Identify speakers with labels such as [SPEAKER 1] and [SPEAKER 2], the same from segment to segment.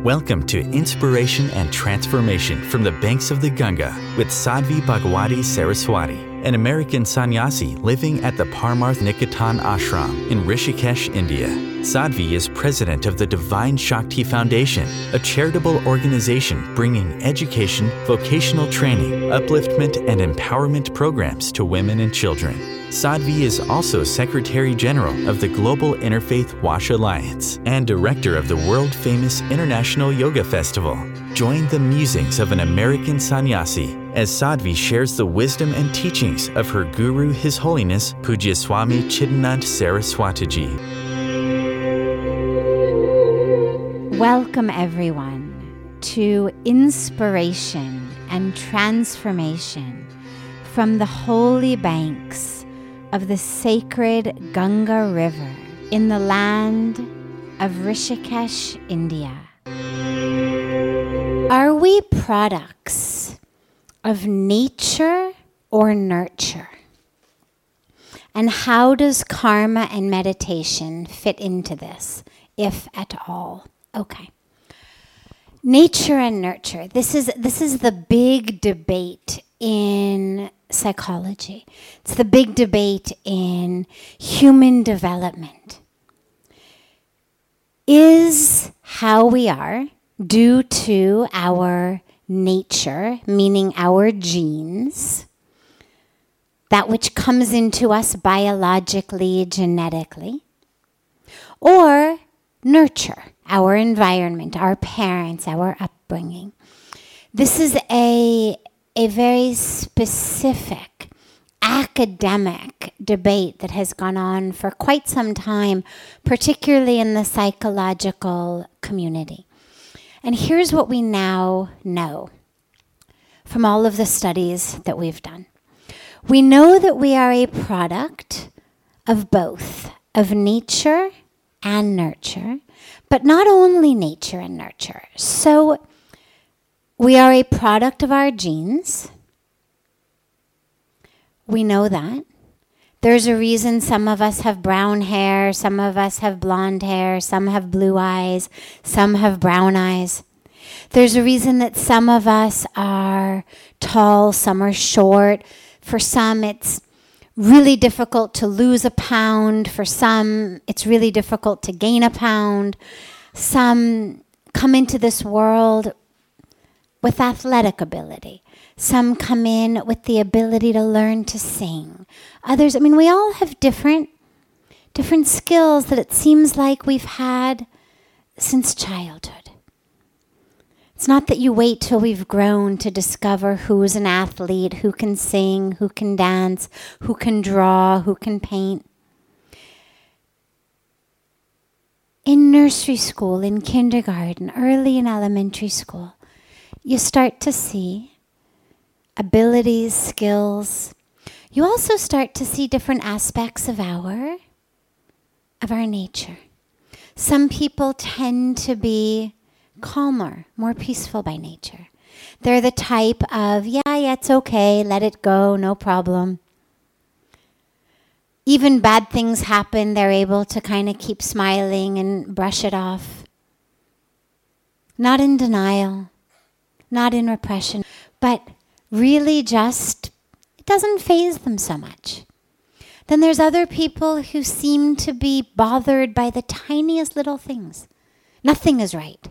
[SPEAKER 1] Welcome to Inspiration and Transformation from the Banks of the Ganga with Sadhvi Bhagwati Saraswati, an American sannyasi living at the Parmarth Niketan Ashram in Rishikesh, India. Sadhvi is president of the Divine Shakti Foundation, a charitable organization bringing education, vocational training, upliftment, and empowerment programs to women and children. Sadhvi is also Secretary General of the Global Interfaith Wash Alliance and Director of the world-famous International Yoga Festival. Join the musings of an American sannyasi as Sadhvi shares the wisdom and teachings of her guru, His Holiness Pujya Swami Chidanand Saraswatiji.
[SPEAKER 2] Welcome everyone to Inspiration and Transformation from the holy banks of the sacred Ganga River in the land of Rishikesh, India. Are we products of nature or nurture? And how does karma and meditation fit into this, if at all? Okay. Nature and nurture. This is the big debate in psychology. It's the big debate in human development. Is how we are due to our nature, meaning our genes, that which comes into us biologically, genetically, or nurture, our environment, our parents, our upbringing? This is a very specific academic debate that has gone on for quite some time, particularly in the psychological community. And here's what we now know from all of the studies that we've done. We know that we are a product of both, of nature and nurture, but not only nature and nurture. So we are a product of our genes. We know that. There's a reason some of us have brown hair, some of us have blonde hair, some have blue eyes, some have brown eyes. There's a reason that some of us are tall, some are short. For some, it's really difficult to lose a pound. For some, it's really difficult to gain a pound. Some come into this world with athletic ability. Some come in with the ability to learn to sing. Others, we all have different skills that it seems like we've had since childhood. It's not that you wait till we've grown to discover who's an athlete, who can sing, who can dance, who can draw, who can paint. In nursery school, in kindergarten, early in elementary school, you start to see abilities, skills. You also start to see different aspects of our nature. Some people tend to be calmer, more peaceful by nature. They're the type of, yeah, it's okay, let it go, no problem. Even bad things happen, they're able to kind of keep smiling and brush it off. Not in denial, not in repression, but really just, it doesn't faze them so much. Then there's other people who seem to be bothered by the tiniest little things. Nothing is right.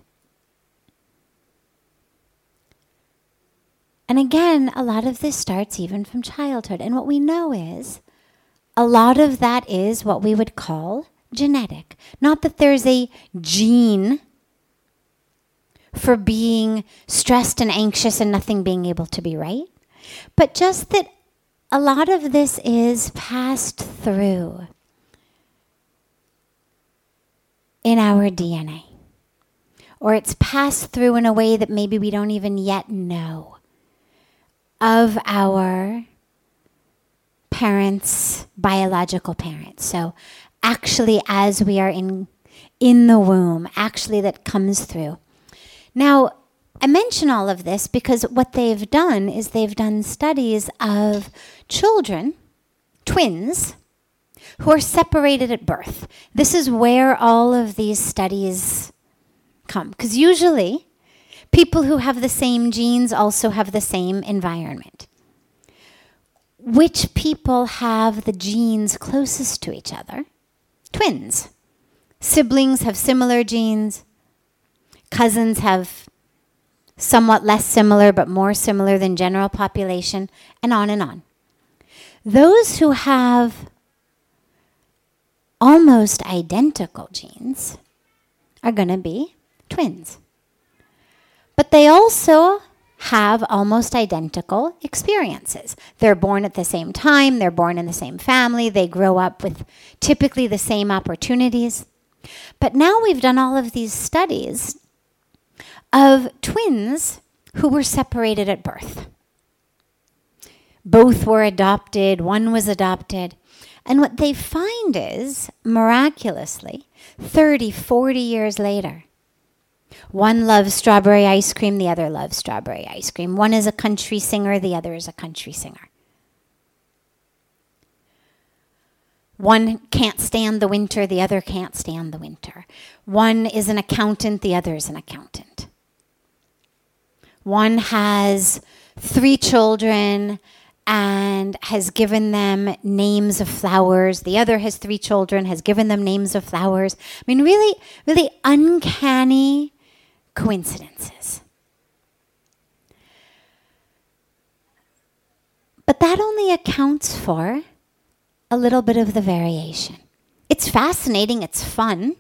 [SPEAKER 2] And again, a lot of this starts even from childhood. And what we know is, a lot of that is what we would call genetic. Not that there's a gene for being stressed and anxious and nothing being able to be right, but just that a lot of this is passed through in our DNA, or it's passed through in a way that maybe we don't even yet know of our parents, biological parents. So actually, as we are in the womb, actually that comes through. Now, I mention all of this because what they've done is they've done studies of children, twins, who are separated at birth. This is where all of these studies come? Because usually people who have the same genes also have the same environment. Which people have the genes closest to each other? Twins. Siblings have similar genes. Cousins have somewhat less similar but more similar than general population, and on and on. Those who have almost identical genes are going to be twins. But they also have almost identical experiences. They're born at the same time, they're born in the same family, they grow up with typically the same opportunities. But now we've done all of these studies of twins who were separated at birth. Both were adopted, one was adopted. And what they find is, miraculously, 30, 40 years later, one loves strawberry ice cream, the other loves strawberry ice cream. One is a country singer, the other is a country singer. One can't stand the winter, the other can't stand the winter. One is an accountant, the other is an accountant. One has 3 children and has given them names of flowers. The other has 3 children, has given them names of flowers. I mean, really, really uncanny coincidences. But that only accounts for a little bit of the variation. It's fascinating, it's fun.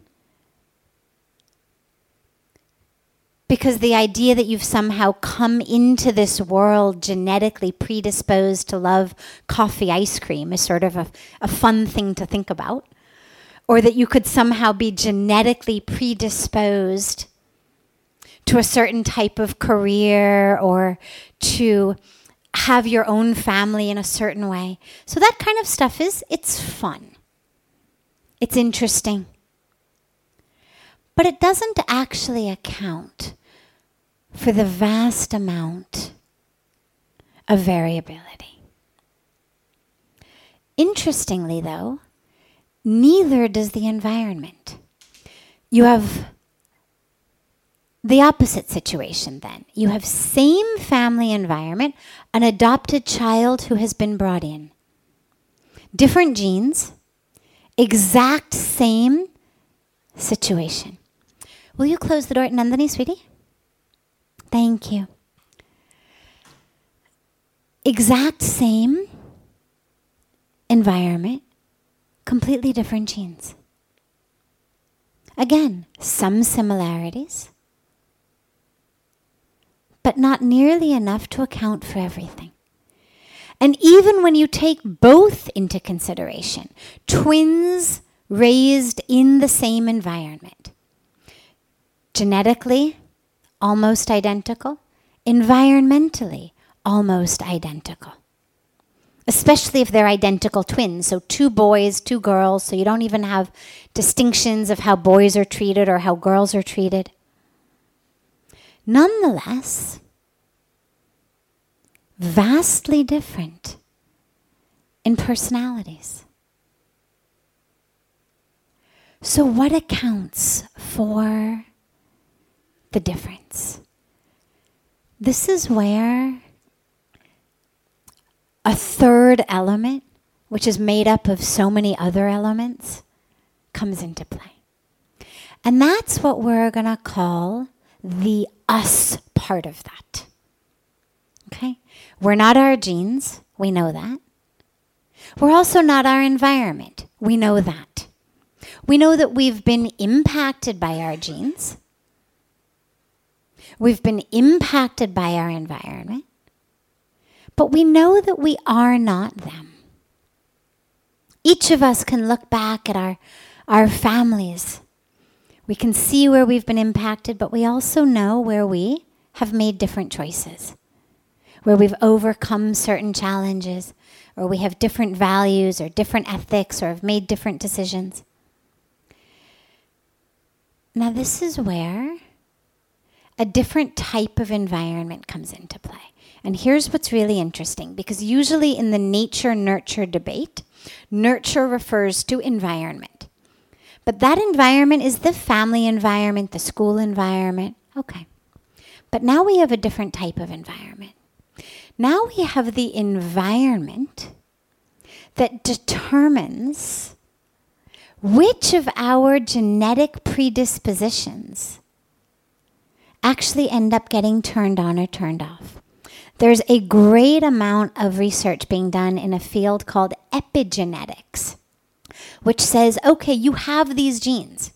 [SPEAKER 2] Because the idea that you've somehow come into this world genetically predisposed to love coffee ice cream is sort of a fun thing to think about. Or that you could somehow be genetically predisposed to a certain type of career or to have your own family in a certain way. So that kind of stuff it's fun. It's interesting. But it doesn't actually account for the vast amount of variability. Interestingly, though, neither does the environment. You have the opposite situation then. You have same family environment, an adopted child who has been brought in. Different genes, exact same situation. Will you close the door, Nandini, sweetie? Thank you. Exact same environment, completely different genes. Again, some similarities, but not nearly enough to account for everything. And even when you take both into consideration, twins raised in the same environment, genetically almost identical, environmentally almost identical. Especially if they're identical twins, so 2 boys, 2 girls, so you don't even have distinctions of how boys are treated or how girls are treated. Nonetheless, vastly different in personalities. So what accounts for the difference? This is where a third element, which is made up of so many other elements, comes into play. And that's what we're going to call the us part of that. Okay? We're not our genes. We know that. We're also not our environment. We know that. We know that we've been impacted by our genes. We've been impacted by our environment. But we know that we are not them. Each of us can look back at our families. We can see where we've been impacted, but we also know where we have made different choices, where we've overcome certain challenges, or we have different values or different ethics or have made different decisions. Now this is where a different type of environment comes into play. And here's what's really interesting, because usually in the nature-nurture debate, nurture refers to environment. But that environment is the family environment, the school environment. Okay. But now we have a different type of environment. Now we have the environment that determines which of our genetic predispositions actually end up getting turned on or turned off. There's a great amount of research being done in a field called epigenetics, which says, okay, you have these genes.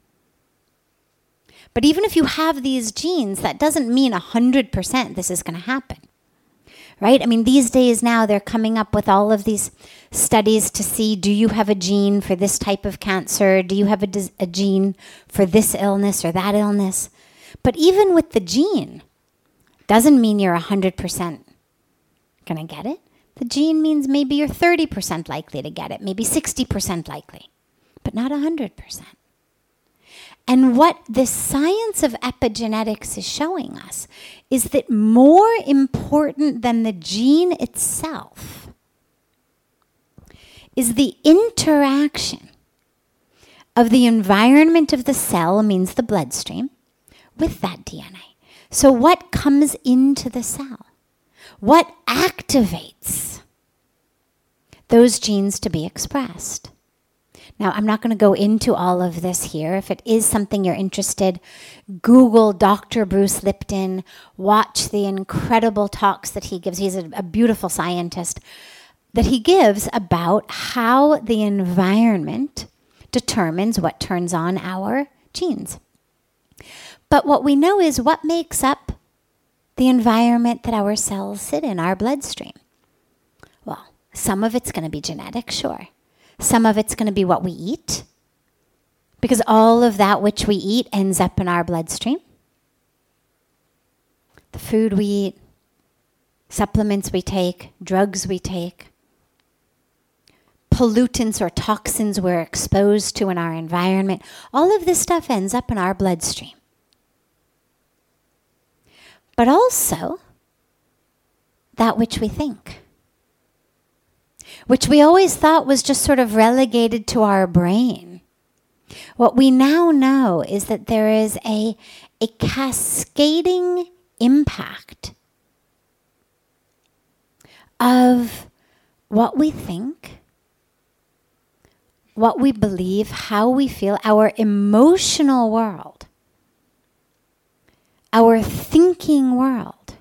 [SPEAKER 2] But even if you have these genes, that doesn't mean 100% this is going to happen. Right? I mean, these days now they're coming up with all of these studies to see, do you have a gene for this type of cancer? Do you have a gene for this illness or that illness? But even with the gene, doesn't mean you're 100% going to get it. The gene means maybe you're 30% likely to get it, maybe 60% likely, but not 100%. And what the science of epigenetics is showing us is that more important than the gene itself is the interaction of the environment of the cell, means the bloodstream, with that DNA. So what comes into the cell? What activates those genes to be expressed? Now, I'm not going to go into all of this here. If it is something you're interested, Google Dr. Bruce Lipton, watch the incredible talks that he gives. He's a beautiful scientist that he gives about how the environment determines what turns on our genes. But what we know is what makes up the environment that our cells sit in, our bloodstream. Well, some of it's going to be genetic, sure. Some of it's going to be what we eat, because all of that which we eat ends up in our bloodstream. The food we eat, supplements we take, drugs we take, pollutants or toxins we're exposed to in our environment, all of this stuff ends up in our bloodstream. But also that which we think, which we always thought was just sort of relegated to our brain. What we now know is that there is a cascading impact of what we think, what we believe, how we feel, our emotional world, our thinking world,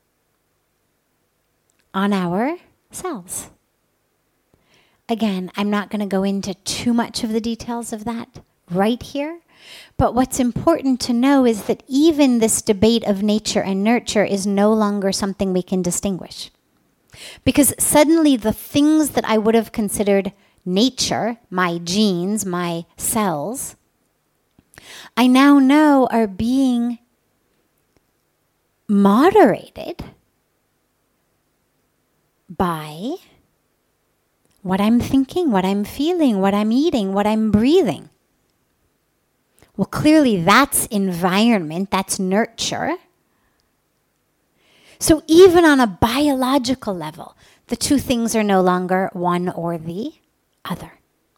[SPEAKER 2] on our cells. Again, I'm not going to go into too much of the details of that right here, but what's important to know is that even this debate of nature and nurture is no longer something we can distinguish. Because suddenly the things that I would have considered nature, my genes, my cells, I now know are being moderated by what I'm thinking, what I'm feeling, what I'm eating, what I'm breathing. Well, clearly that's environment, that's nurture. So even on a biological level, the two things are no longer one or the other.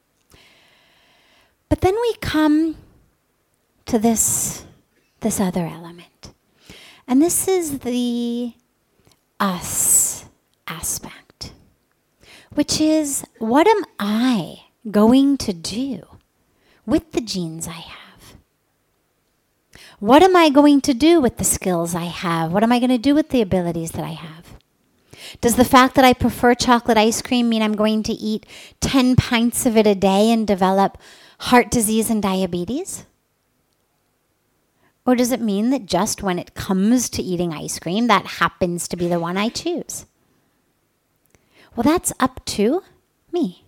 [SPEAKER 2] But then we come to this other element. And this is the us aspect, which is, what am I going to do with the genes I have? What am I going to do with the skills I have? What am I going to do with the abilities that I have? Does the fact that I prefer chocolate ice cream mean I'm going to eat 10 pints of it a day and develop heart disease and diabetes? Or does it mean that just when it comes to eating ice cream, that happens to be the one I choose? Well, that's up to me.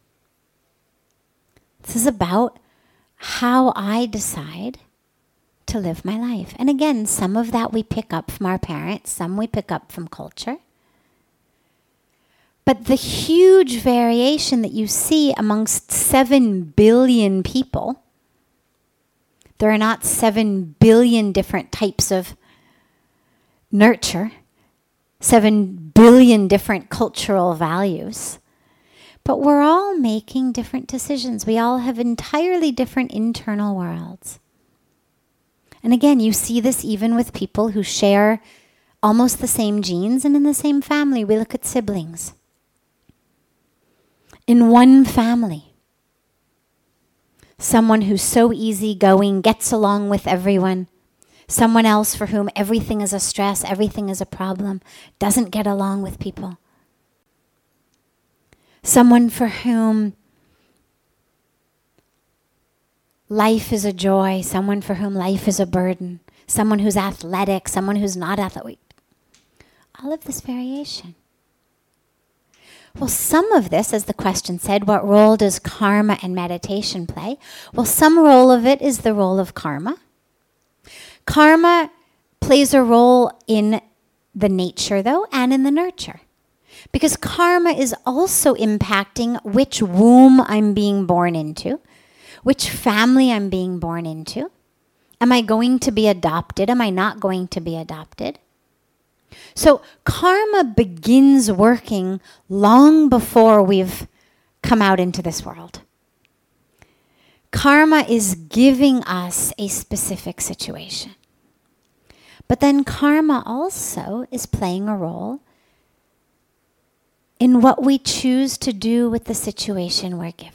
[SPEAKER 2] This is about how I decide to live my life. And again, some of that we pick up from our parents, some we pick up from culture. But the huge variation that you see amongst 7 billion people, there are not 7 billion different types of nurture, 7 billion different cultural values. But we're all making different decisions. We all have entirely different internal worlds. And again, you see this even with people who share almost the same genes and in the same family. We look at siblings. In one family, someone who's so easygoing, gets along with everyone. Someone else for whom everything is a stress, everything is a problem, doesn't get along with people. Someone for whom life is a joy, someone for whom life is a burden, someone who's athletic, someone who's not athletic. All of this variation. Well, some of this, as the question said, what role does karma and meditation play? Well, some role of it is the role of karma. Karma plays a role in the nature, though, and in the nurture. Because karma is also impacting which womb I'm being born into, which family I'm being born into. Am I going to be adopted? Am I not going to be adopted? So karma begins working long before we've come out into this world. Karma is giving us a specific situation. But then karma also is playing a role in what we choose to do with the situation we're given.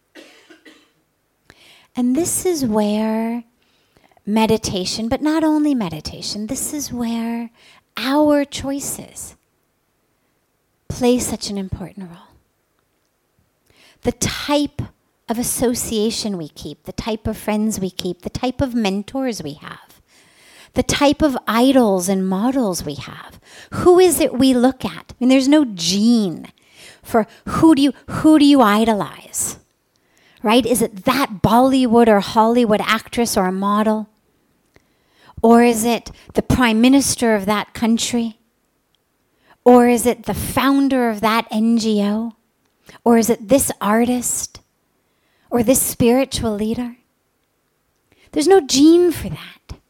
[SPEAKER 2] And this is where meditation, but not only meditation, this is where our choices play such an important role. The type of association we keep, the type of friends we keep, the type of mentors we have, the type of idols and models we have. Who is it we look at? I mean, there's no gene for who do you idolize, right? Is it that Bollywood or Hollywood actress or a model? Or is it the prime minister of that country? Or is it the founder of that NGO? Or is it this artist? Or this spiritual leader? There's no gene for that.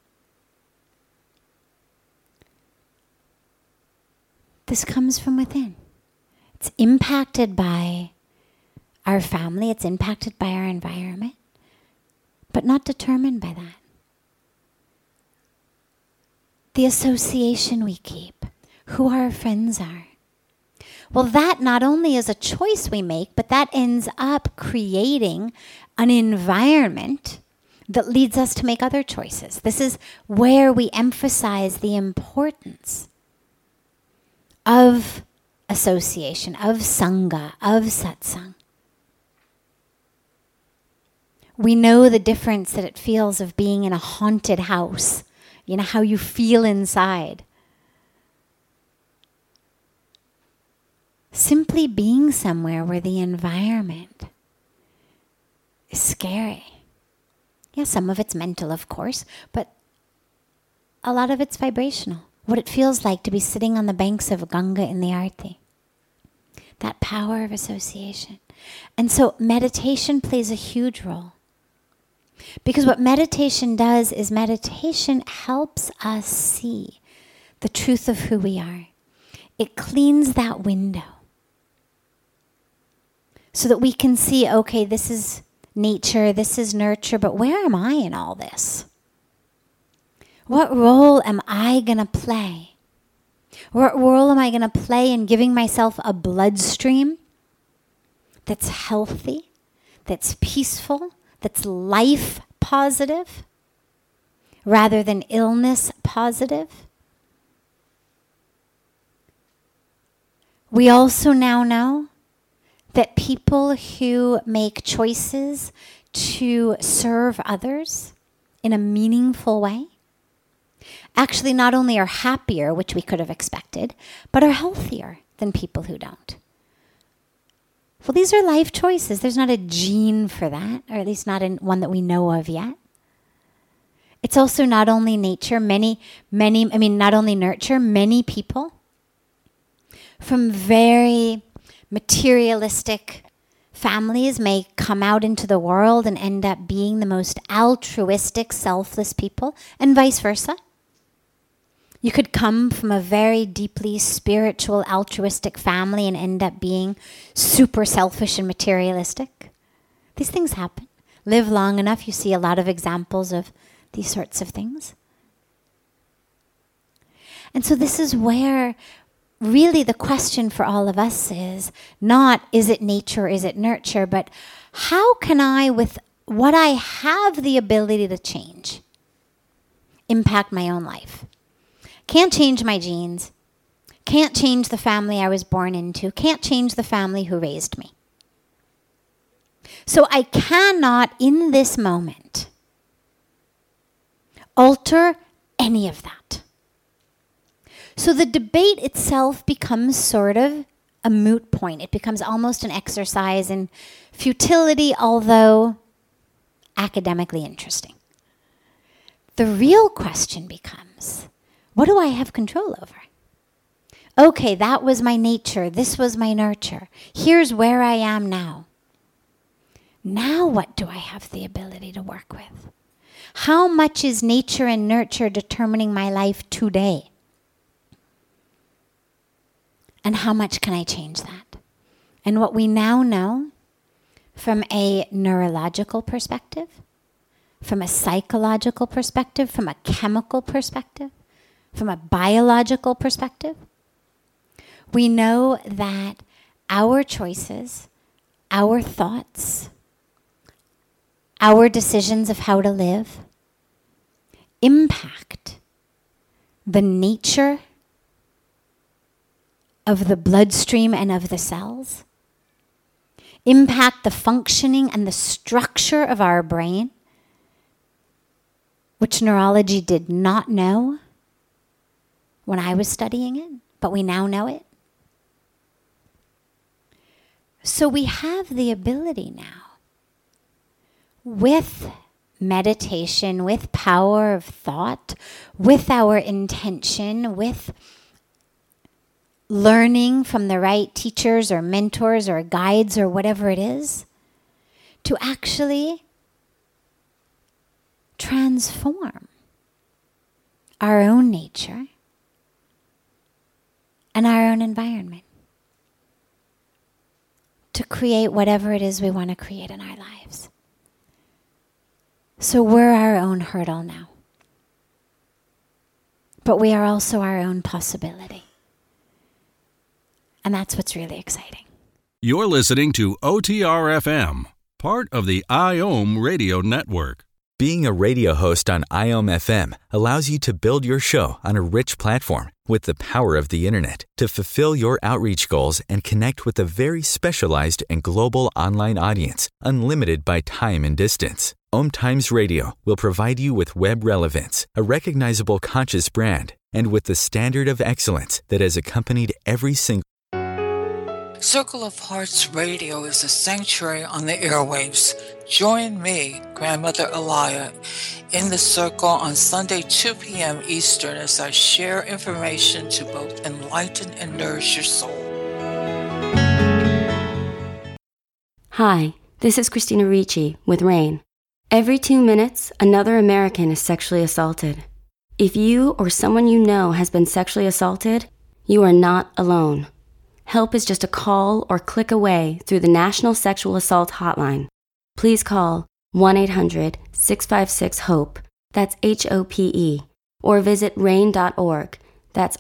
[SPEAKER 2] This comes from within. It's impacted by our family, it's impacted by our environment, but not determined by that. The association we keep, who our friends are. Well, that not only is a choice we make, but that ends up creating an environment that leads us to make other choices. This is where we emphasize the importance of association, of sangha, of satsang. We know the difference that it feels of being in a haunted house. You know, how you feel inside. Simply being somewhere where the environment is scary. Yeah, some of it's mental, of course, but a lot of it's vibrational. What it feels like to be sitting on the banks of Ganga in the Aarti. That power of association. And so meditation plays a huge role. Because what meditation does is meditation helps us see the truth of who we are. It cleans that window so that we can see, okay, this is nature, this is nurture, but where am I in all this? What role am I going to play? What role am I going to play in giving myself a bloodstream that's healthy, that's peaceful, that's life positive, rather than illness positive? We also now know that people who make choices to serve others in a meaningful way actually not only are happier, which we could have expected, but are healthier than people who don't. Well, these are life choices. There's not a gene for that, or at least not one that we know of yet. It's also not only nature, not only nurture, many people from very materialistic families may come out into the world and end up being the most altruistic, selfless people, and vice versa. You could come from a very deeply spiritual, altruistic family and end up being super selfish and materialistic. These things happen. Live long enough, you see a lot of examples of these sorts of things. And so this is where really the question for all of us is not, is it nature, is it nurture, but how can I, with what I have the ability to change, impact my own life? Can't change my genes. Can't change the family I was born into. Can't change the family who raised me. So I cannot, in this moment, alter any of that. So the debate itself becomes sort of a moot point. It becomes almost an exercise in futility, although academically interesting. The real question becomes, what do I have control over? Okay, that was my nature. This was my nurture. Here's where I am now. Now what do I have the ability to work with? How much is nature and nurture determining my life today? And how much can I change that? And what we now know from a neurological perspective, from a psychological perspective, from a chemical perspective, from a biological perspective, we know that our choices, our thoughts, our decisions of how to live impact the nature of the bloodstream and of the cells, impact the functioning and the structure of our brain, which neurology did not know when I was studying it, but we now know it. So we have the ability now, with meditation, with power of thought, with our intention, with learning from the right teachers or mentors or guides or whatever it is, to actually transform our own nature and our own environment to create whatever it is we want to create in our lives. So we're our own hurdle now. But we are also our own possibility. And that's what's really exciting.
[SPEAKER 3] You're listening to OTR-FM, part of the IOM Radio Network.
[SPEAKER 1] Being a radio host on IOM FM allows you to build your show on a rich platform with the power of the internet to fulfill your outreach goals and connect with a very specialized and global online audience, unlimited by time and distance. Om Times Radio will provide you with web relevance, a recognizable conscious brand, and with the standard of excellence that has accompanied every single
[SPEAKER 4] Circle of Hearts Radio is a sanctuary on the airwaves. Join me, Grandmother Elia, in the circle on Sunday 2 p.m. Eastern as I share information to both enlighten and nourish your soul.
[SPEAKER 5] Hi, this is Christina Ricci with RAIN. Every 2 minutes, another American is sexually assaulted. If you or someone you know has been sexually assaulted, you are not alone. Help is just a call or click away through the National Sexual Assault Hotline. Please call 1-800-656-HOPE, that's HOPE, or visit RAIN.org, that's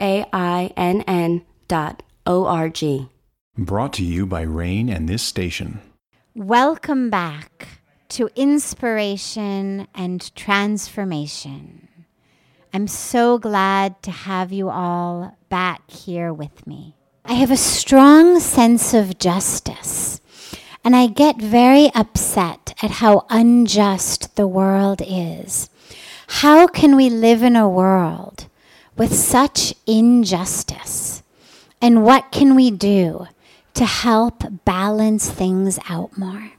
[SPEAKER 5] RAINN.org.
[SPEAKER 6] Brought to you by RAIN and this station.
[SPEAKER 2] Welcome back to Inspiration and Transformation. I'm so glad to have you all back here with me. I have a strong sense of justice, and I get very upset at how unjust the world is. How can we live in a world with such injustice? And what can we do to help balance things out more?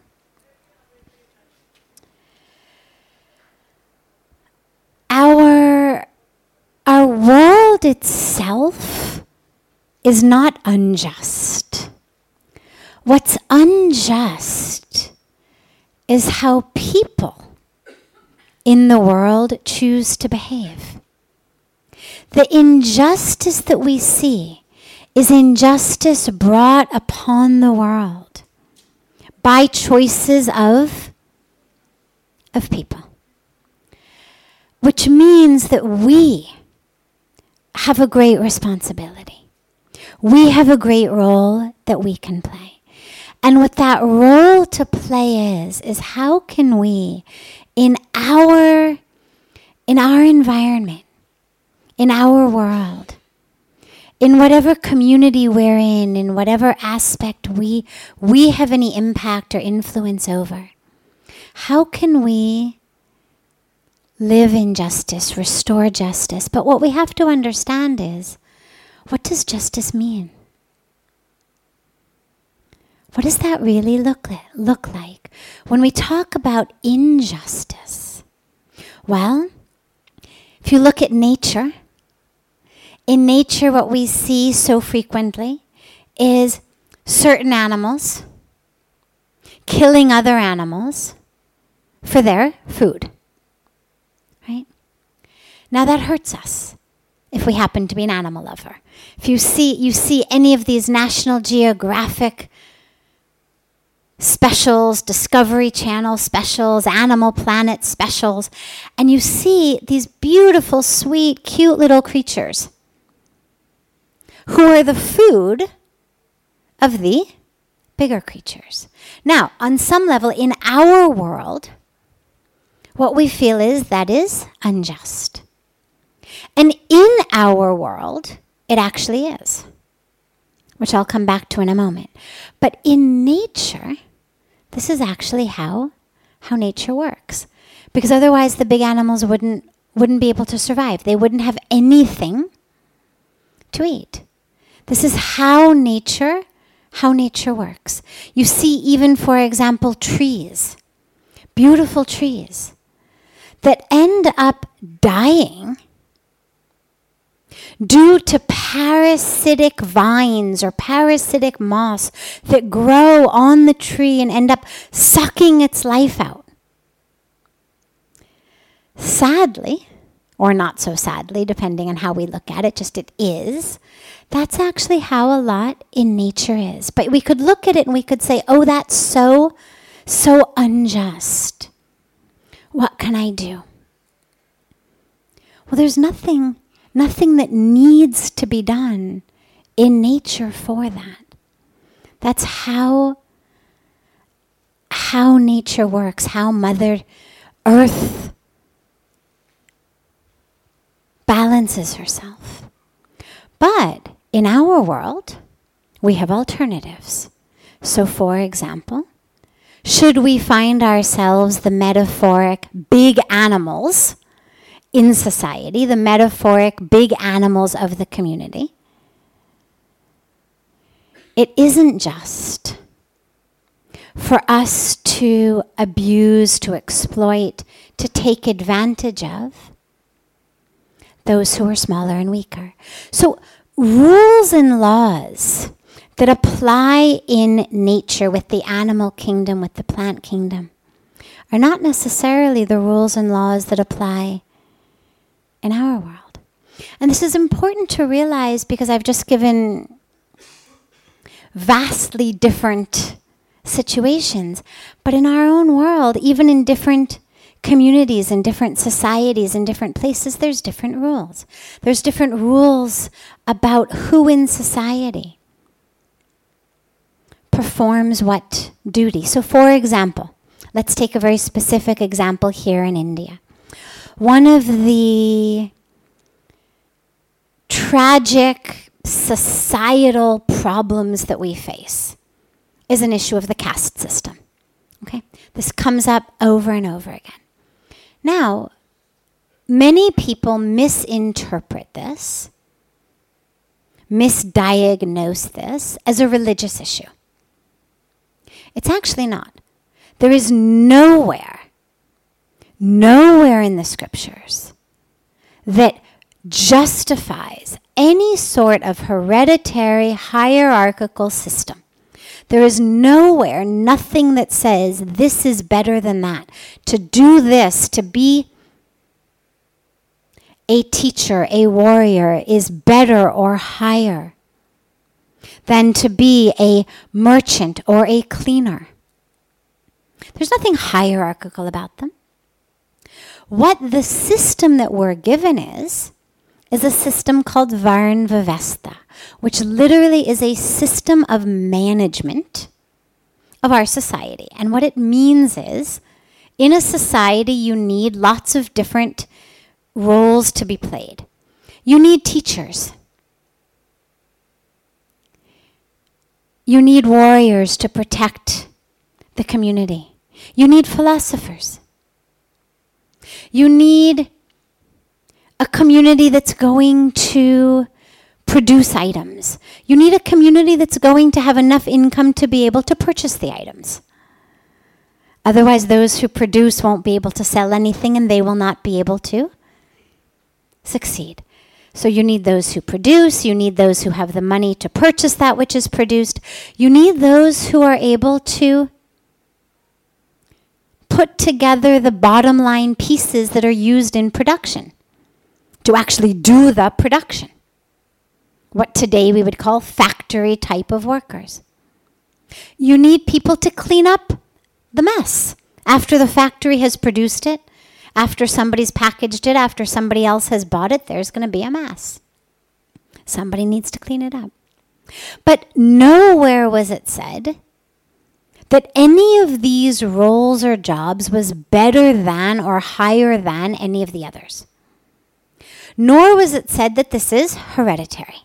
[SPEAKER 2] Our world itself is not unjust. What's unjust is how people in the world choose to behave. The injustice that we see is injustice brought upon the world by choices of people. Which means that we have a great responsibility. We have a great role that we can play. And what that role to play is how can we, in our environment, in our world, in whatever community we're in whatever aspect we have any impact or influence over, how can we live in justice, restore justice? But what we have to understand is, what does justice mean? What does that really look like? When we talk about injustice, well, if you look at nature, in nature what we see so frequently is certain animals killing other animals for their food. Right? Now that hurts us if we happen to be an animal lover. If you see any of these National Geographic specials, Discovery Channel specials, Animal Planet specials, and you see these beautiful, sweet, cute little creatures who are the food of the bigger creatures. Now, on some level, in our world, what we feel is that is unjust. And in our world, it actually is, which I'll come back to in a moment. But in nature, this is actually how nature works. Because otherwise the big animals wouldn't be able to survive. They wouldn't have anything to eat. This is how nature works. You see even, for example, trees, beautiful trees, that end up dying due to parasitic vines or parasitic moss that grow on the tree and end up sucking its life out. Sadly, or not so sadly, depending on how we look at it, just it is, that's actually how a lot in nature is. But we could look at it and we could say, oh, that's so unjust. What can I do? Well, there's nothing that needs to be done in nature for that. That's how nature works, how Mother Earth balances herself. But in our world, we have alternatives. So, for example, should we find ourselves the metaphoric big animals in society, the metaphoric big animals of the community, it isn't just for us to abuse, to exploit, to take advantage of those who are smaller and weaker. So rules and laws that apply in nature with the animal kingdom, with the plant kingdom, are not necessarily the rules and laws that apply in our world. And this is important to realize because I've just given vastly different situations. But in our own world, even in different communities and different societies and different places, there's different rules. There's different rules about who in society performs what duty. So for example, let's take a very specific example here in India. One of the tragic societal problems that we face is an issue of the caste system. Okay? This comes up over and over again. Now, many people misinterpret this, misdiagnose this as a religious issue. It's actually not. There is nowhere in the scriptures that justifies any sort of hereditary hierarchical system. There is nowhere, nothing that says this is better than that. To do this, to be a teacher, a warrior, is better or higher than to be a merchant or a cleaner. There's nothing hierarchical about them. What the system that we're given is a system called Varn Vivesta, which literally is a system of management of our society. And what it means is, in a society, you need lots of different roles to be played. You need teachers. You need warriors to protect the community. You need philosophers. You need a community that's going to produce items. You need a community that's going to have enough income to be able to purchase the items. Otherwise, those who produce won't be able to sell anything and they will not be able to succeed. So you need those who produce, you need those who have the money to purchase that which is produced. You need those who are able to put together the bottom line pieces that are used in production, to actually do the production. What today we would call factory type of workers. You need people to clean up the mess after the factory has produced it, after somebody's packaged it, after somebody else has bought it. There's going to be a mess. Somebody needs to clean it up. But nowhere was it said that any of these roles or jobs was better than or higher than any of the others. Nor was it said that this is hereditary.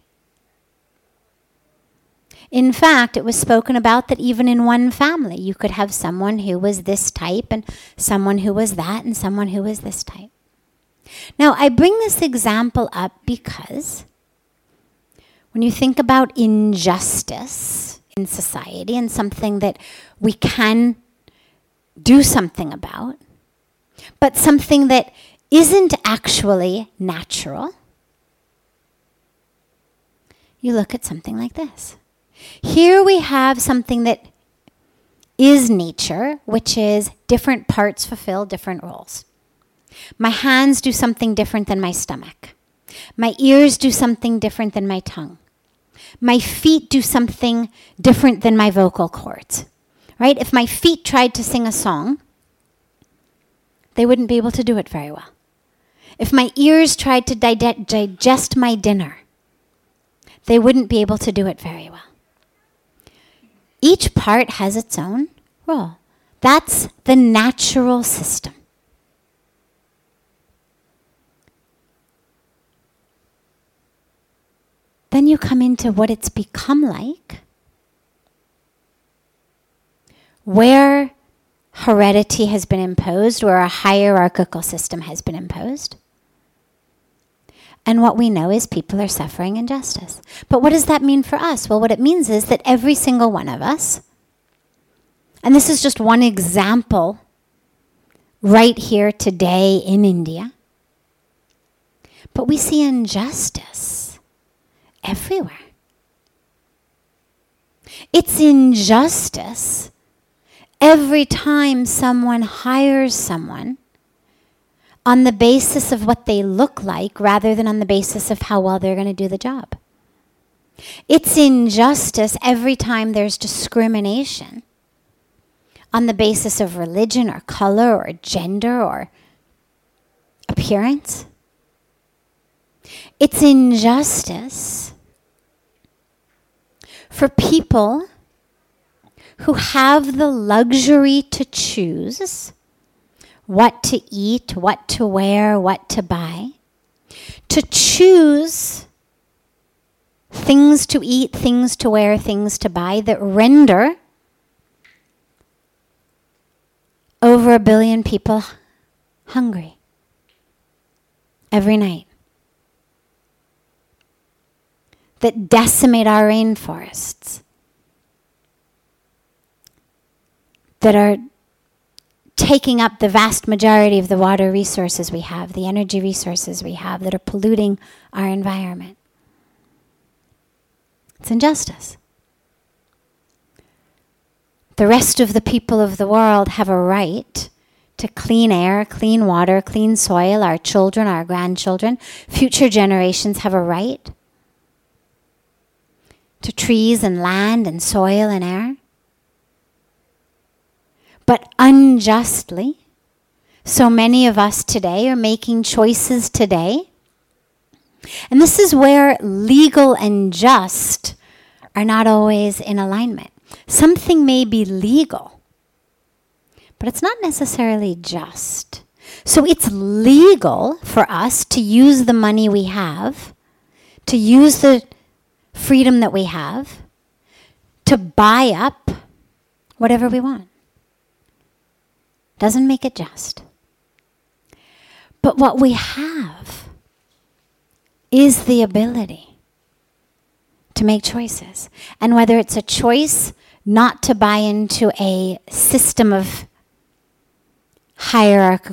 [SPEAKER 2] In fact, it was spoken about that even in one family, you could have someone who was this type and someone who was that and someone who was this type. Now, I bring this example up because when you think about injustice in society and something that we can do something about, but something that isn't actually natural, you look at something like this. Here we have something that is nature, which is different parts fulfill different roles. My hands do something different than my stomach. My ears do something different than my tongue. My feet do something different than my vocal cords. Right? If my feet tried to sing a song, they wouldn't be able to do it very well. If my ears tried to digest my dinner, they wouldn't be able to do it very well. Each part has its own role. That's the natural system. Then you come into what it's become like, where heredity has been imposed, where a hierarchical system has been imposed. And what we know is people are suffering injustice. But what does that mean for us? Well, what it means is that every single one of us, and this is just one example right here today in India, but we see injustice everywhere. It's injustice every time someone hires someone on the basis of what they look like rather than on the basis of how well they're going to do the job. It's injustice every time there's discrimination on the basis of religion or color or gender or appearance. It's injustice for people who have the luxury to choose what to eat, what to wear, what to buy, to choose things to eat, things to wear, things to buy that render over 1 billion people hungry every night, that decimate our rainforests, that are taking up the vast majority of the water resources we have, the energy resources we have, that are polluting our environment. It's injustice. The rest of the people of the world have a right to clean air, clean water, clean soil. Our children, our grandchildren, future generations have a right to trees and land and soil and air. But unjustly, so many of us today are making choices today. And this is where legal and just are not always in alignment. Something may be legal, but it's not necessarily just. So it's legal for us to use the money we have, to use the freedom that we have, to buy up whatever we want. Doesn't make it just. But what we have is the ability to make choices. And whether it's a choice not to buy into a system of hierarchy,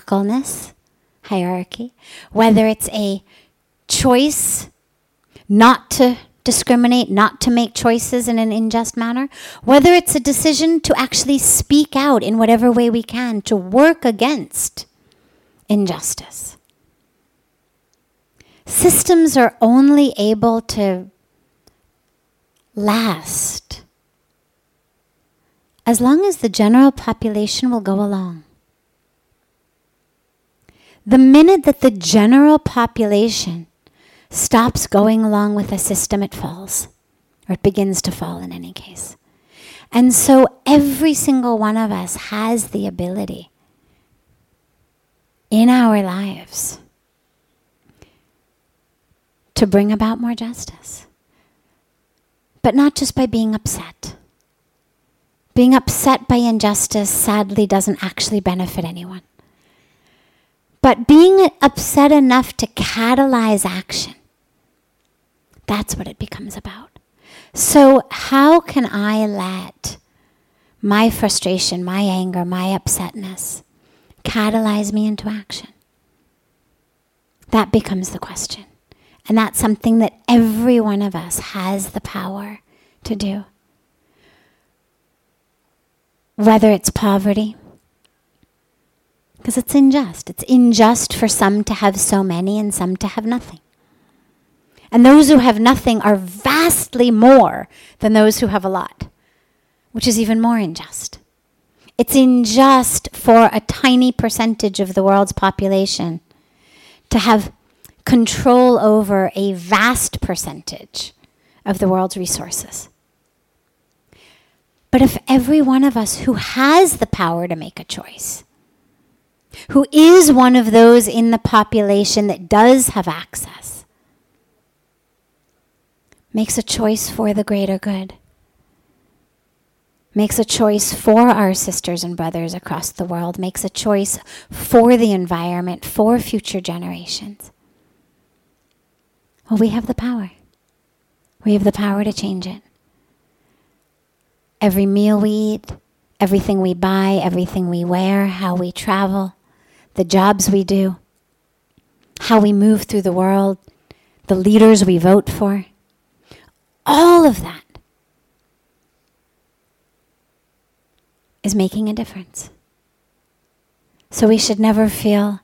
[SPEAKER 2] whether it's a choice not to discriminate, not to make choices in an unjust manner, whether it's a decision to actually speak out in whatever way we can to work against injustice. Systems are only able to last as long as the general population will go along. The minute that the general population stops going along with a system, it falls, or it begins to fall in any case. And so every single one of us has the ability in our lives to bring about more justice. But not just by being upset. Being upset by injustice sadly doesn't actually benefit anyone. But being upset enough to catalyze action, that's what it becomes about. So how can I let my frustration, my anger, my upsetness catalyze me into action? That becomes the question. And that's something that every one of us has the power to do. Whether it's poverty, because it's unjust. It's unjust for some to have so many and some to have nothing. And those who have nothing are vastly more than those who have a lot, which is even more unjust. It's unjust for a tiny percentage of the world's population to have control over a vast percentage of the world's resources. But if every one of us who has the power to make a choice, who is one of those in the population that does have access, makes a choice for the greater good, makes a choice for our sisters and brothers across the world, makes a choice for the environment, for future generations, well, we have the power. We have the power to change it. Every meal we eat, everything we buy, everything we wear, how we travel, the jobs we do, how we move through the world, the leaders we vote for, all of that is making a difference. So we should never feel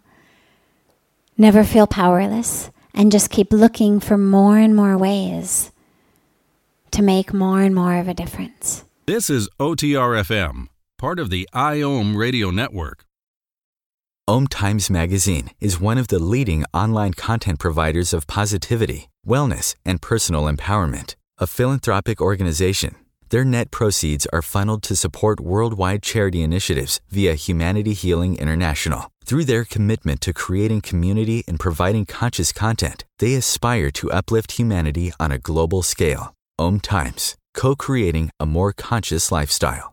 [SPEAKER 2] powerless and just keep looking for more and more ways to make more and more of a difference.
[SPEAKER 3] This is OTR-FM, part of the IOM radio network.
[SPEAKER 1] Om Times Magazine is one of the leading online content providers of positivity, wellness, and personal empowerment. A philanthropic organization, their net proceeds are funneled to support worldwide charity initiatives via Humanity Healing International. Through their commitment to creating community and providing conscious content, they aspire to uplift humanity on a global scale. Om Times, co-creating a more conscious lifestyle.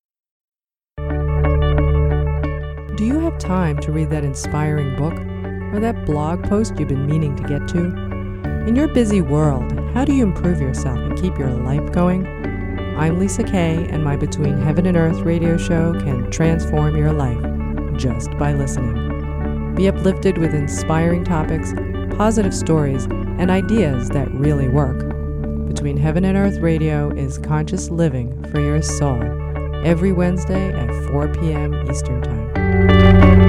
[SPEAKER 7] Do you have time to read that inspiring book or that blog post you've been meaning to get to? In your busy world, how do you improve yourself and keep your life going? I'm Lisa Kay, and my Between Heaven and Earth radio show can transform your life just by listening. Be uplifted with inspiring topics, positive stories, and ideas that really work. Between Heaven and Earth Radio is conscious living for your soul, every Wednesday at 4 p.m. Eastern Time.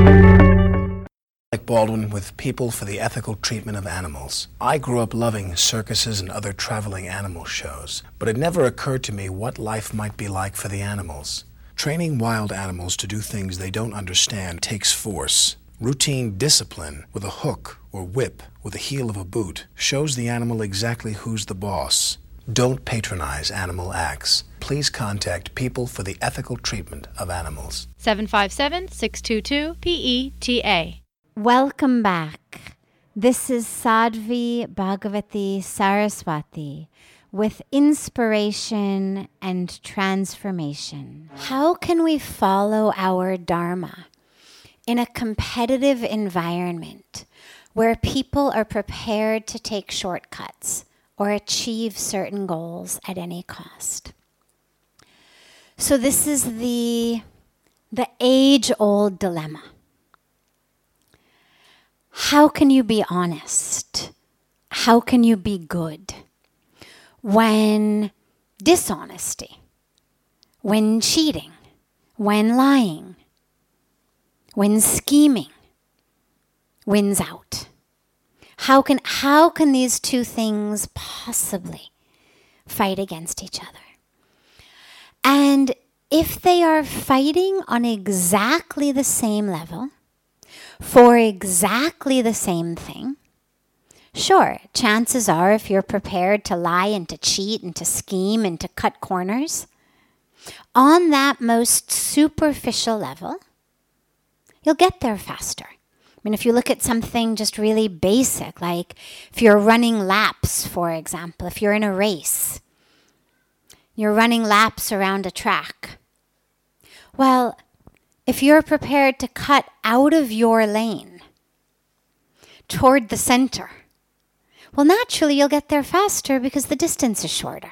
[SPEAKER 8] Baldwin with People for the Ethical Treatment of Animals. I grew up loving circuses and other traveling animal shows, but it never occurred to me what life might be like for the animals. Training wild animals to do things they don't understand takes force. Routine discipline with a hook or whip with the heel of a boot shows the animal exactly who's the boss. Don't patronize animal acts. Please contact People for the Ethical Treatment of Animals.
[SPEAKER 9] 757-622-PETA.
[SPEAKER 2] Welcome back. This is Sadhvi Bhagavati Saraswati with Inspiration and Transformation. How can we follow our Dharma in a competitive environment where people are prepared to take shortcuts or achieve certain goals at any cost? So this is the age-old dilemma. How can you be honest? How can you be good when dishonesty, when cheating, when lying, when scheming wins out? How can these two things possibly fight against each other? And if they are fighting on exactly the same level, for exactly the same thing, sure, chances are if you're prepared to lie and to cheat and to scheme and to cut corners, on that most superficial level, you'll get there faster. I mean, if you look at something just really basic, like if you're running laps, for example, if you're in a race, you're running laps around a track. Well, if you're prepared to cut out of your lane toward the center, well, naturally you'll get there faster because the distance is shorter.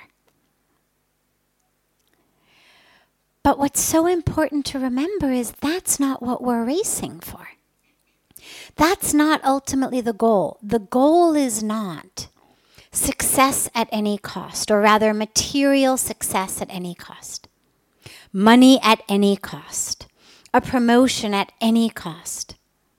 [SPEAKER 2] But what's so important to remember is that's not what we're racing for. That's not ultimately the goal. The goal is not success at any cost, or rather material success at any cost, money at any cost, a promotion at any cost.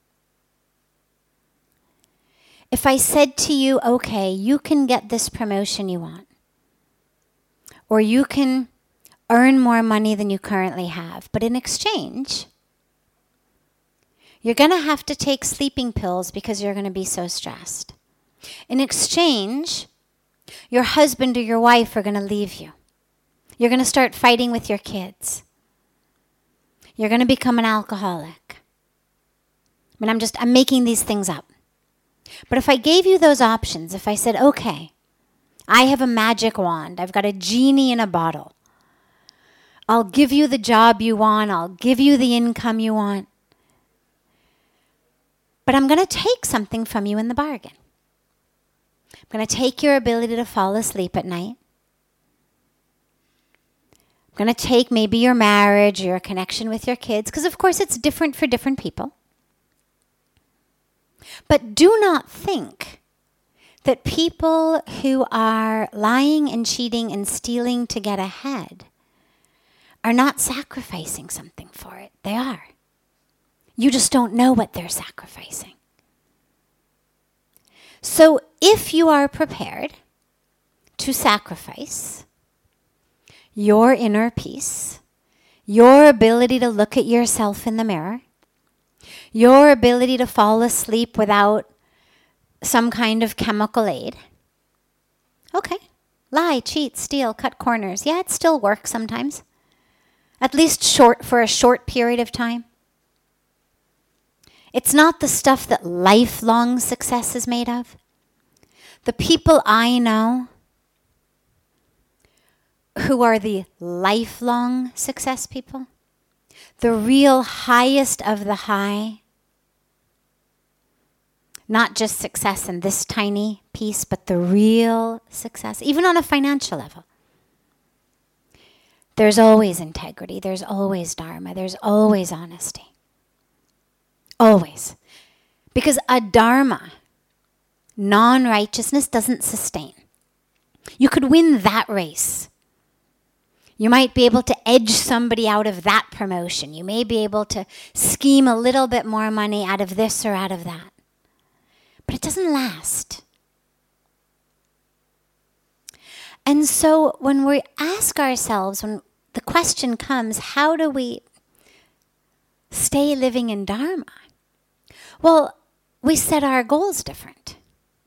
[SPEAKER 2] If I said to you, okay, you can get this promotion you want, or you can earn more money than you currently have, but in exchange, you're going to have to take sleeping pills because you're going to be so stressed. In exchange, your husband or your wife are going to leave you. You're going to start fighting with your kids. You're going to become an alcoholic. I mean, I'm making these things up. But if I gave you those options, if I said, okay, I have a magic wand, I've got a genie in a bottle, I'll give you the job you want, I'll give you the income you want, but I'm going to take something from you in the bargain. I'm going to take your ability to fall asleep at night. I'm going to take maybe your marriage, your connection with your kids, because of course it's different for different people. But do not think that people who are lying and cheating and stealing to get ahead are not sacrificing something for it. They are. You just don't know what they're sacrificing. So if you are prepared to sacrifice your inner peace, your ability to look at yourself in the mirror, your ability to fall asleep without some kind of chemical aid, okay, lie, cheat, steal, cut corners. Yeah, it still works sometimes. At least for a short period of time. It's not the stuff that lifelong success is made of. The people I know who are the lifelong success people, the real highest of the high, not just success in this tiny piece, but the real success, even on a financial level. There's always integrity, there's always dharma, there's always honesty. Always. Because a dharma, non-righteousness, doesn't sustain. You could win that race. You might be able to edge somebody out of that promotion. You may be able to scheme a little bit more money out of this or out of that. But it doesn't last. And so when we ask ourselves, when the question comes, how do we stay living in Dharma? Well, we set our goals different.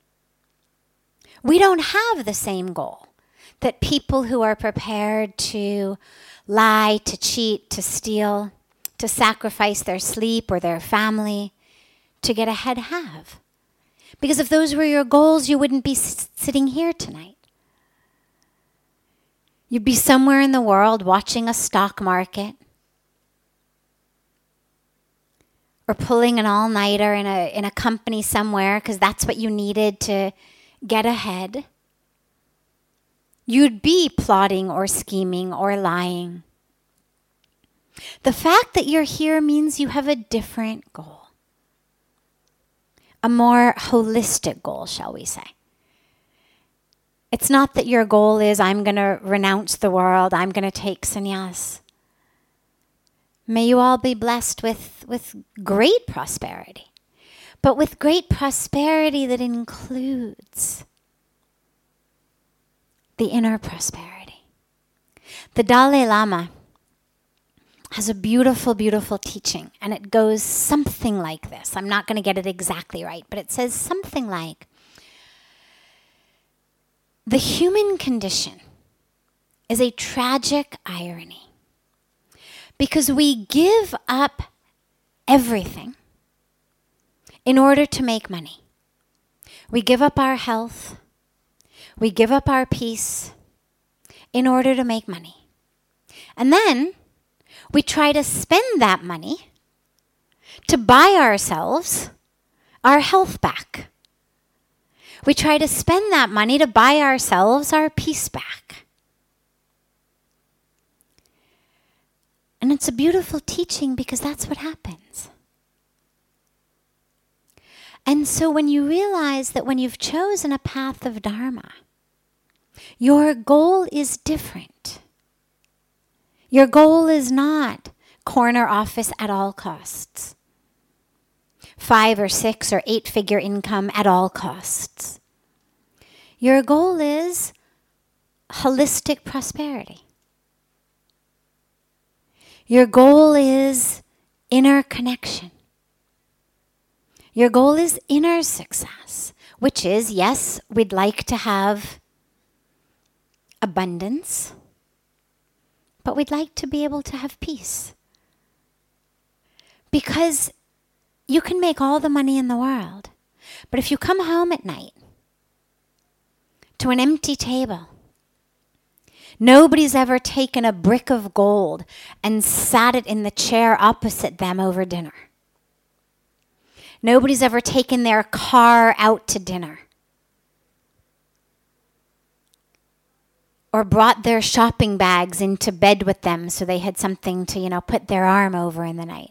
[SPEAKER 2] We don't have the same goal that people who are prepared to lie, to cheat, to steal, to sacrifice their sleep or their family to get ahead have. Because if those were your goals, you wouldn't be sitting here tonight. You'd be somewhere in the world watching a stock market or pulling an all-nighter in a company somewhere because that's what you needed to get ahead. You'd be plotting or scheming or lying. The fact that you're here means you have a different goal. A more holistic goal, shall we say. It's not that your goal is, I'm going to renounce the world, I'm going to take sannyas. May you all be blessed with great prosperity, but with great prosperity that includes the inner prosperity. The Dalai Lama has a beautiful, beautiful teaching, and it goes something like this. I'm not going to get it exactly right, but it says something like, the human condition is a tragic irony because we give up everything in order to make money. We give up our health. We give up our peace in order to make money. And then we try to spend that money to buy ourselves our health back. We try to spend that money to buy ourselves our peace back. And it's a beautiful teaching because that's what happens. And so when you realize that when you've chosen a path of Dharma, your goal is different. Your goal is not corner office at all costs. 5 or 6 or 8-figure income at all costs. Your goal is holistic prosperity. Your goal is inner connection. Your goal is inner success, which is, yes, we'd like to have abundance, but we'd like to be able to have peace. Because you can make all the money in the world, but if you come home at night to an empty table, nobody's ever taken a brick of gold and sat it in the chair opposite them over dinner. Nobody's ever taken their car out to dinner or brought their shopping bags into bed with them so they had something to, put their arm over in the night.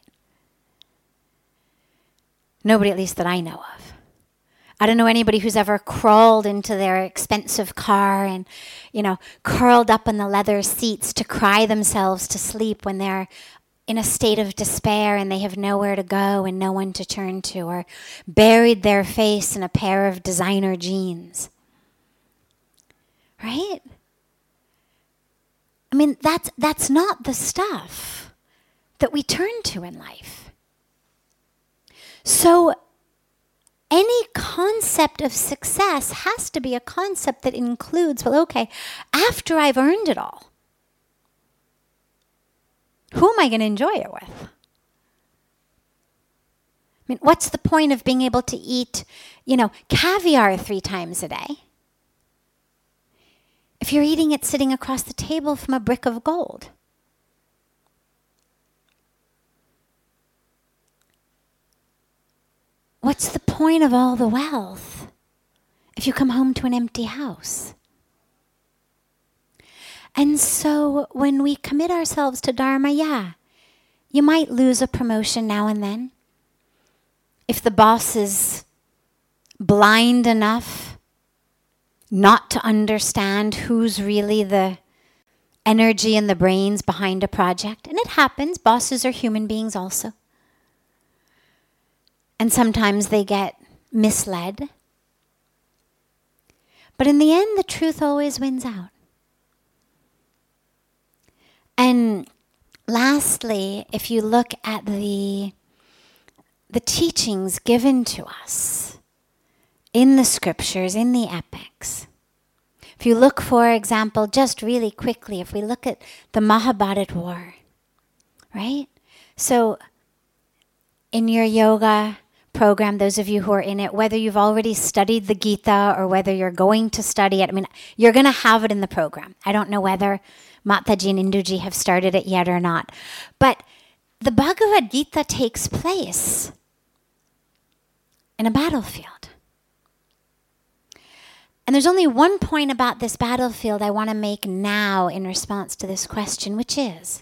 [SPEAKER 2] Nobody, at least that I know of. I don't know anybody who's ever crawled into their expensive car and, curled up in the leather seats to cry themselves to sleep when they're in a state of despair and they have nowhere to go and no one to turn to, or buried their face in a pair of designer jeans. Right? I mean, that's not the stuff that we turn to in life. So any concept of success has to be a concept that includes, well, okay, after I've earned it all, who am I going to enjoy it with? I mean, what's the point of being able to eat, caviar 3 times a day if you're eating it sitting across the table from a brick of gold? What's the point of all the wealth if you come home to an empty house? And so when we commit ourselves to Dharma, you might lose a promotion now and then. If the boss is blind enough not to understand who's really the energy and the brains behind a project. And it happens. Bosses are human beings also. And sometimes they get misled. But in the end, the truth always wins out. And lastly, if you look at the teachings given to us in the scriptures, in the epics, if you look, for example, just really quickly, if we look at the Mahabharata war, right? So in your yoga program, those of you who are in it, whether you've already studied the Gita or whether you're going to study it, I mean, you're going to have it in the program. I don't know whether Mataji and Induji have started it yet or not. But the Bhagavad Gita takes place in a battlefield. And there's only one point about this battlefield I want to make now in response to this question, which is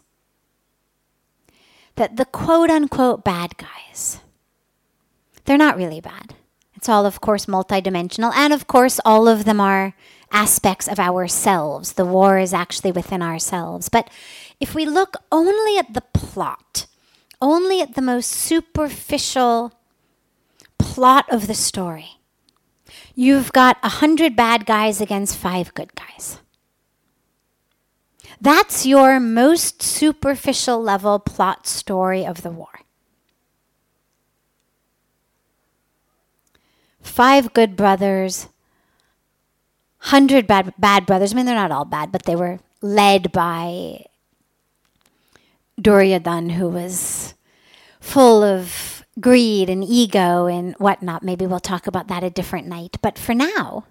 [SPEAKER 2] that the quote-unquote bad guys, they're not really bad. It's all, of course, multidimensional. And, of course, all of them are aspects of ourselves. The war is actually within ourselves. But if we look only at the plot, only at the most superficial plot of the story, you've got 100 bad guys against 5 good guys. That's your most superficial level plot story of the war. 5 good brothers, 100 bad brothers. I mean, they're not all bad, but they were led by Duryodhana, who was full of greed and ego and whatnot. Maybe we'll talk about that a different night. But for now,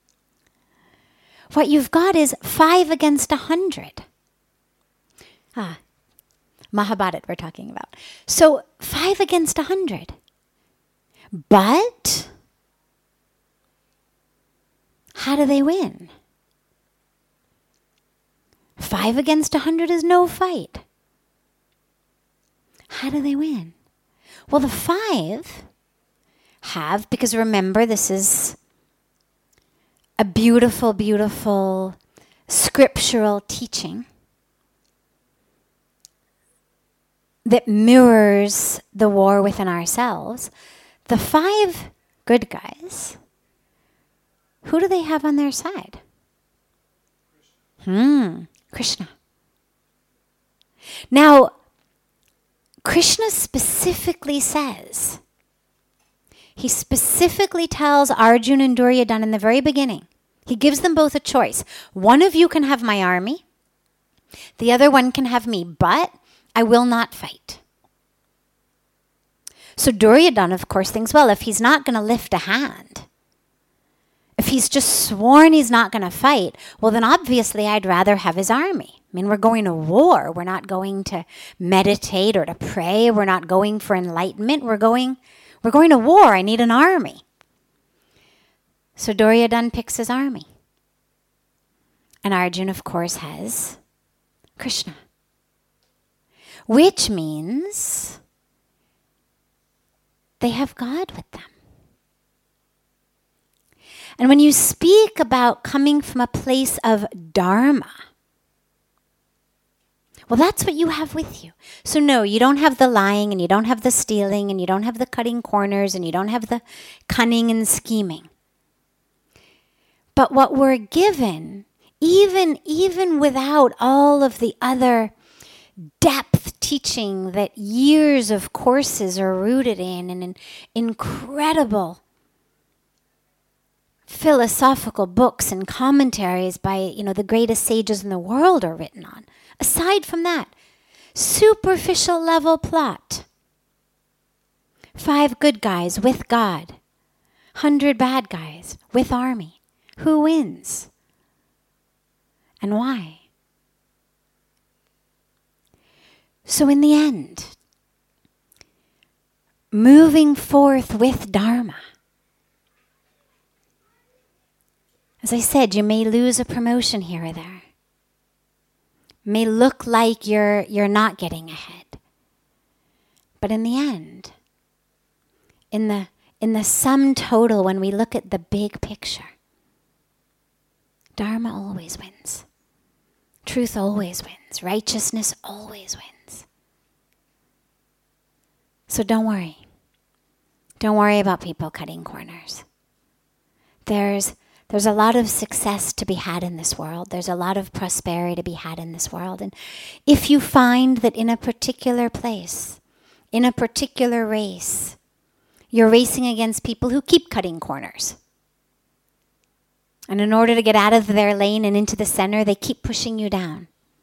[SPEAKER 2] what you've got is 5 against 100. Mahabharata we're talking about. So 5 against 100. But how do they win? 5 against 100 is no fight. How do they win? Well, the 5 have, because remember, this is a beautiful, beautiful scriptural teaching that mirrors the war within ourselves. The 5 good guys, who do they have on their side? Krishna. Now, Krishna specifically says, he specifically tells Arjuna and Duryodhana in the very beginning, he gives them both a choice. One of you can have my army, the other one can have me, but I will not fight. So Duryodhana, of course, thinks, well, if he's not going to lift a hand, if he's just sworn he's not going to fight, well, then obviously I'd rather have his army. I mean, we're going to war. We're not going to meditate or to pray. We're not going for enlightenment. We're going to war. I need an army. So Duryodhana picks his army. And Arjuna, of course, has Krishna. Which means they have God with them. And when you speak about coming from a place of dharma, well, that's what you have with you. So no, you don't have the lying, and you don't have the stealing, and you don't have the cutting corners, and you don't have the cunning and scheming. But what we're given, even without all of the other depth teaching that years of courses are rooted in, and incredible philosophical books and commentaries by, the greatest sages in the world are written on. Aside from that, superficial level plot. 5 good guys with God, 100 bad guys with army. Who wins? And why? So in the end, moving forth with Dharma. As I said, you may lose a promotion here or there. May look like you're not getting ahead. But in the end, in the sum total, when we look at the big picture, Dharma always wins. Truth always wins. Righteousness always wins. So don't worry. Don't worry about people cutting corners. There's a lot of success to be had in this world. There's a lot of prosperity to be had in this world. And if you find that in a particular place, in a particular race, you're racing against people who keep cutting corners, and in order to get out of their lane and into the center, they keep pushing you down,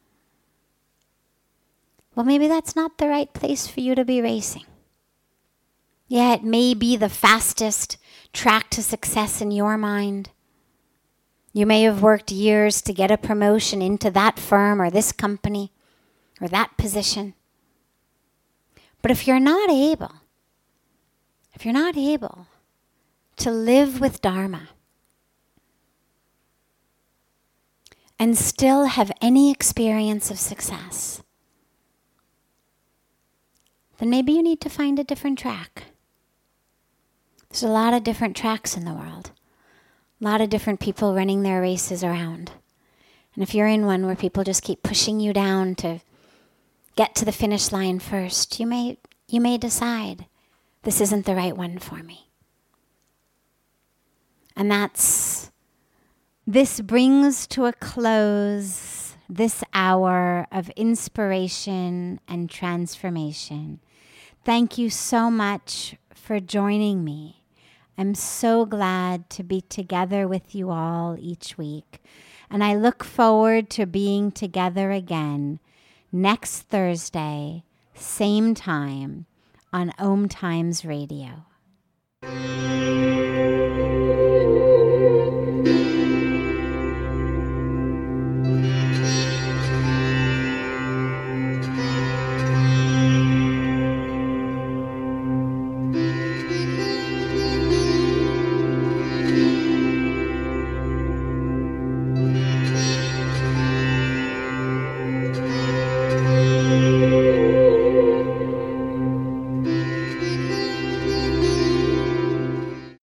[SPEAKER 2] well, maybe that's not the right place for you to be racing. Yeah, it may be the fastest track to success in your mind. You may have worked years to get a promotion into that firm or this company or that position. But if you're not able to live with Dharma and still have any experience of success, then maybe you need to find a different track. There's a lot of different tracks in the world. A lot of different people running their races around. And if you're in one where people just keep pushing you down to get to the finish line first, you may decide, this isn't the right one for me. And this brings to a close this hour of inspiration and transformation. Thank you so much for joining me. I'm so glad to be together with you all each week. And I look forward to being together again next Thursday, same time, on Om Times Radio.